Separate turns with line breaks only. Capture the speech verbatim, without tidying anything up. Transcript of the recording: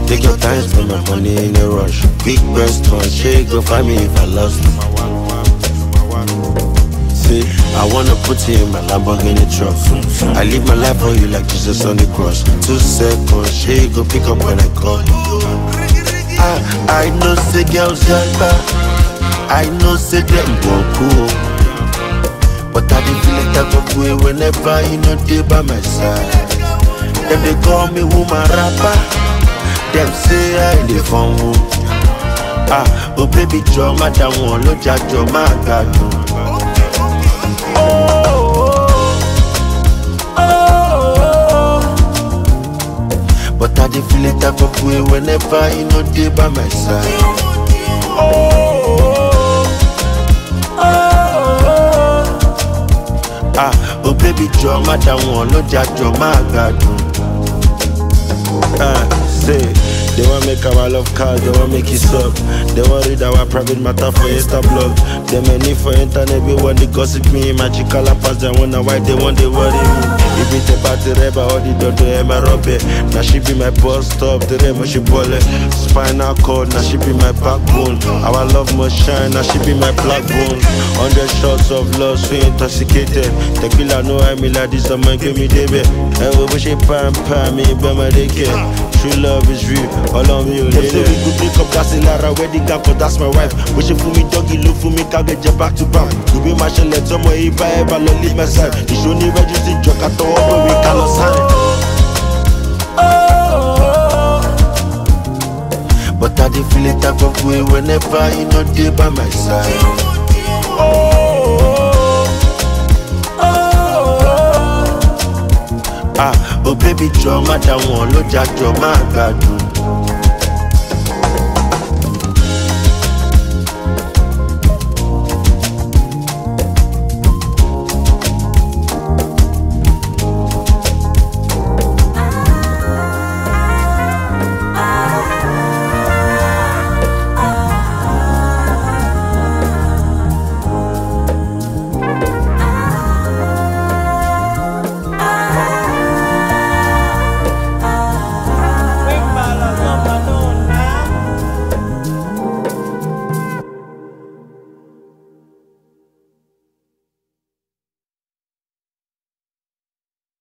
Take your time, spend my money in a rush. Big restaurant, shake, go find me if I lost. See, I wanna put you in my Lamborghini truck. I live my life for you like Jesus on the cross. Two seconds, shake, go pick up when I call. I, I know say girls yalla, I know say them go cool, but I dey feel like type of way whenever you know they by my side. Them they call me woman rapper, them say I dey fun woo. Ah, oh baby draw my down one, no judge draw my god. But I dey feel it type of way whenever you know they by my side. Oh, oh, oh, ah, oh baby, draw my down one, no judge, draw my god. Ah, say. They want make our love cars, they want make it up. They want read our private matter for Insta blog. They many for internet, we want to gossip me. My chica la pass, they wonder why they want to worry me. If it's a party reba, all the door to my robbe. Now she be my boss stop, the remo she bole. Spinal cord, now she be my backbone. Our love must shine, now she be my black bone. Hundred shots of love, so intoxicated. Tequila no I me like this, someone give me debe. And we wish it pam pam, me by my daycare. True love is real, all on me. They say we could pick up gas in Lara, wedding gown, cause that's my wife. Wishing for me, doggy, look for me, can't get you back to back. You be my shell, let someone if I ever don't leave my side. You should never just see joke at all, but we cannot sign. But I dey feel it type of way whenever you know they by my side. Ah, oh baby, draw my down one, no judge, draw my god.